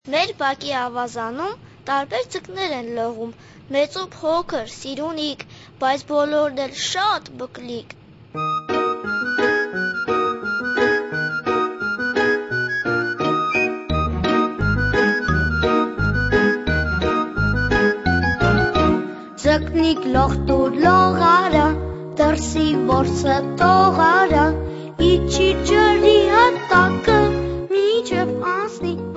Մեր բակի ավազանում տարբեր ձկներ են լողում, մեծ ու փոքր, սիրունիկ, բայց բոլորն էլ շատ բկլիկ։ Ձկնիկ լողտուր լողարա, դրսի որսը տողարա, իջի ջրի հատակը, միջև անցնի